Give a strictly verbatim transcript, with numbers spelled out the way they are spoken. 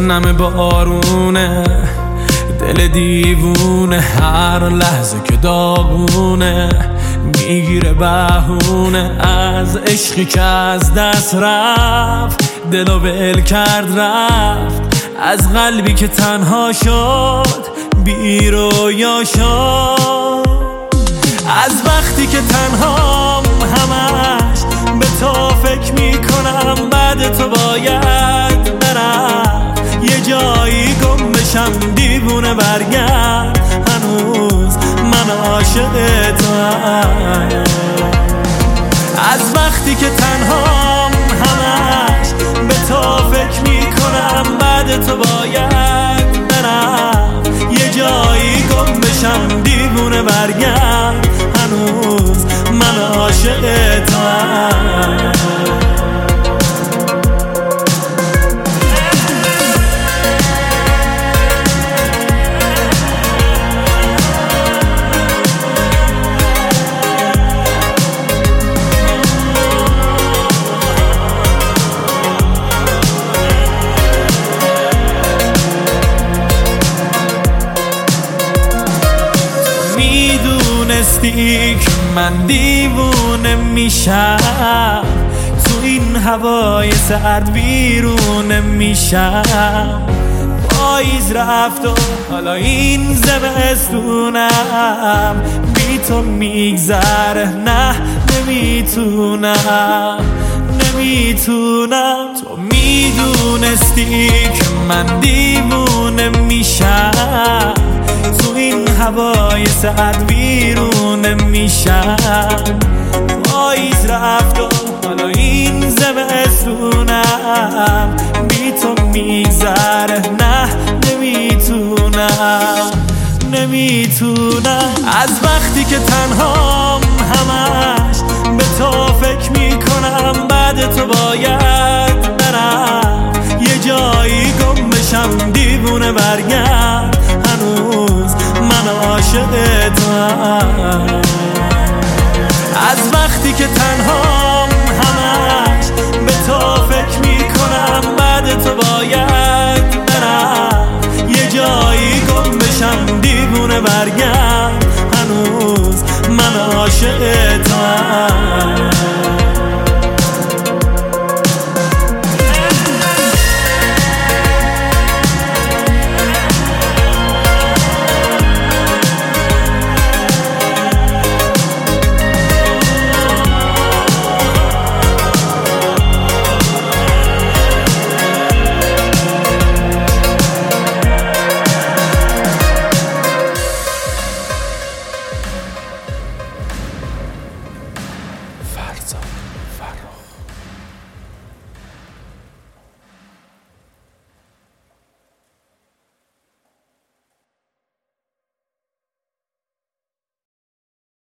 نم بارونه، دل دیوونه هر لحظه که داغونه، میگیره بهونه از عشقی که از دست رفت، دلو ول کرد رفت، از قلبی که تنها شد بی رویا شد، از وقتی که تنهام همش به تو فکر میکنم، بعد تو باید برم یه جایی گم بشم، دیوونه برگرد هنوز من عاشق توام، از وقتی که تنهام همش به تو فکر میکنم، بعد تو باید برم یه جایی گم بشم، دیوونه برگرد هنوز من عاشق توام. میدونستی که من دیوونه میشم، تو این هوای سرد ویرونه میشم، پاییز رفت و حالا این زمستونم بی تو میگذره، نه نمیتونم نمیتونم. تو میدونستی که من دیوونه میشم، تو این هوای سرد ویرونه میشم، پاییز رفت و حالا این زمستونم بی تو میگذره، نه نمیتونم نمیتونم. از وقتی که تنهام همش به تو فکر میکنم، بعد تو باید برم یه جایی گم بشم، دیوونه برگرد هنوز من عاشق توام، از وقتی که تنهام همش به تو فکر میکنم، بعد تو باید برم یه جایی گم بشم، دیوونه برگرد هنوز من عاشق